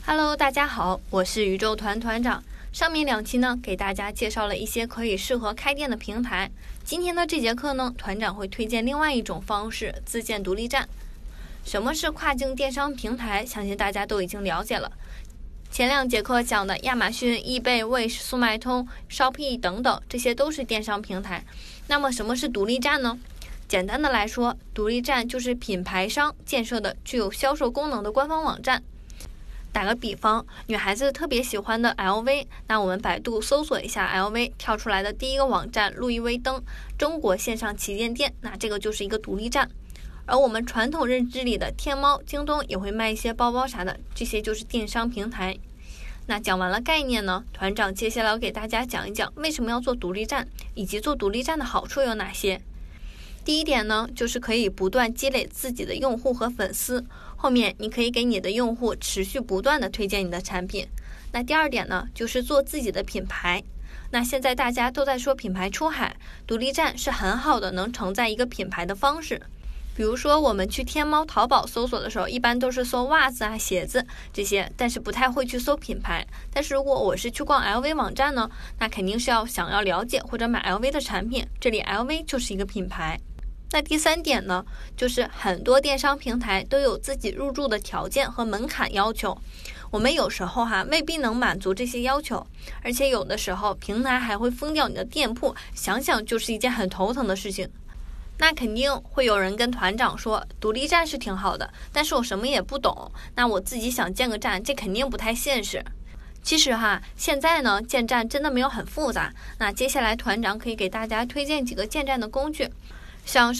Hello， 大家好，我是宇宙团团长。上面2期呢，给大家介绍了一些可以适合开店的平台。今天的这节课呢，团长会推荐另外一种方式——自建独立站。什么是跨境电商平台？相信大家都已经了解了。前2节课讲的亚马逊、易贝、Wish、速卖通、Shopee 等等，这些都是电商平台。那么什么是独立站呢？简单的来说，独立站就是品牌商建设的具有销售功能的官方网站。打个比方，女孩子特别喜欢的 LV， 那我们百度搜索一下 LV， 跳出来的第一个网站路易威登中国线上旗舰店，那这个就是一个独立站。而我们传统认知里的天猫、京东也会卖一些包包啥的，这些就是电商平台。那讲完了概念呢，团长接下来要给大家讲一讲为什么要做独立站，以及做独立站的好处有哪些。第一点呢，就是可以不断积累自己的用户和粉丝，后面你可以给你的用户持续不断的推荐你的产品。那第二点呢，就是做自己的品牌。那现在大家都在说品牌出海，独立站是很好的能承载一个品牌的方式。比如说我们去天猫、淘宝搜索的时候，一般都是搜袜子啊、鞋子这些，但是不太会去搜品牌。但是如果我是去逛 LV 网站呢，那肯定是想要了解或者买 LV 的产品，这里 LV 就是一个品牌。那第3点呢，就是很多电商平台都有自己入驻的条件和门槛要求，我们有时候未必能满足这些要求，而且有的时候平台还会封掉你的店铺，想想就是一件很头疼的事情。那肯定会有人跟团长说，独立站是挺好的，但是我什么也不懂，那我自己想建个站，这肯定不太现实。其实现在呢，建站真的没有很复杂。那接下来团长可以给大家推荐几个建站的工具。像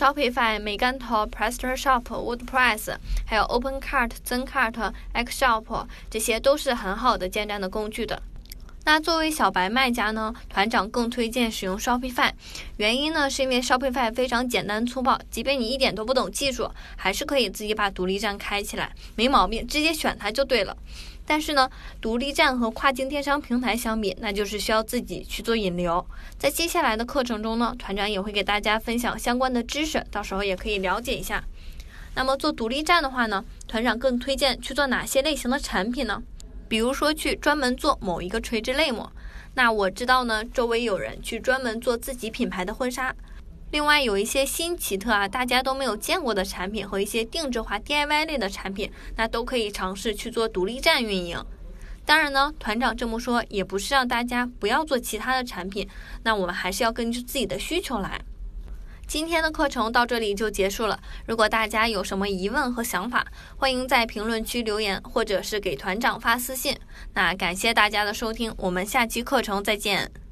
Shopify、Magento、PrestaShop、WordPress， 还有 OpenCart、Zencart、Xshop， 这些都是很好的建站的工具的。那作为小白卖家呢，团长更推荐使用 Shopify， 原因呢是因为 Shopify 非常简单粗暴，即便你一点都不懂技术，还是可以自己把独立站开起来，没毛病，直接选它就对了。但是呢，独立站和跨境电商平台相比，那就是需要自己去做引流。在接下来的课程中呢，团长也会给大家分享相关的知识，到时候也可以了解一下。那么做独立站的话呢，团长更推荐去做哪些类型的产品呢？比如说去专门做某一个垂直类目。那我知道呢，周围有人去专门做自己品牌的婚纱。另外有一些新奇特大家都没有见过的产品和一些定制化 DIY 类的产品，那都可以尝试去做独立站运营。当然呢，团长这么说也不是让大家不要做其他的产品，那我们还是要根据自己的需求来。今天的课程到这里就结束了，如果大家有什么疑问和想法，欢迎在评论区留言，或者是给团长发私信。那感谢大家的收听，我们下期课程再见。